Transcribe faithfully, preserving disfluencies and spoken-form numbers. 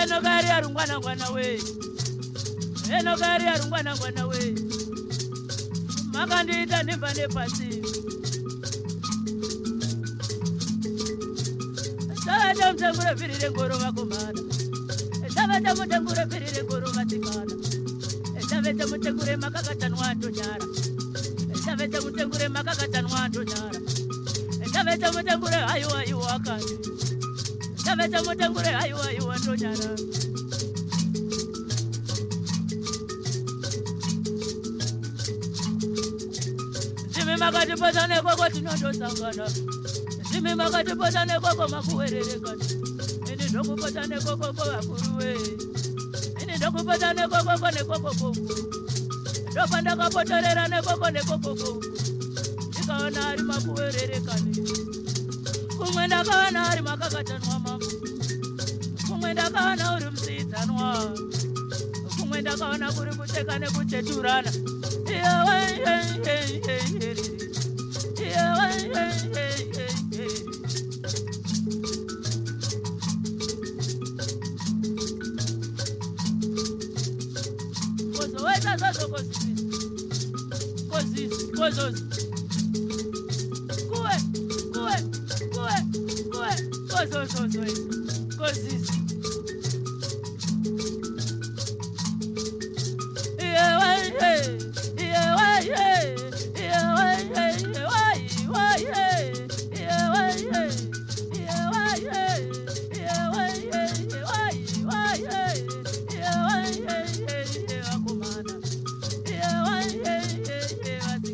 eno gari arungwana ngwana we eno gari arungwana ngwana we makandita nimba nepasi Saveta mtengure firire ngoro vakomana Saveta mtengure firire ngoro vasikana Saveta mtengure makakatanwa ndonyara Saveta mtengure makakatanwa ndonyara Saveta mtengure ayo ayo akandi Saveta mtengure ayo ayo ndonyara Zimi makati pozane koko tinondo sangana Zimi makati pozane koko makuwerere kani Ini ndoku pozane koko kwa kuruwe Ini ndoku pozane koko kwa ne koko koko Ndopanda kapotorera ne koko ne koko koko Nikaona ari makuwerere kani Kumwenda kaona ari makakatanwa mamu Kumwenda kaona uri msitanwa Kumwenda kaona kuri kuteka ne kucheturana Yeah, hey, hey, hey, hey, hey. Yeah, hey, hey, hey, hey, hey. Kozo weza zozo kozisi Kozisi, kozozi Kuwe, kuwe, kuwe, kuwe Kozo zozo weza Kozisi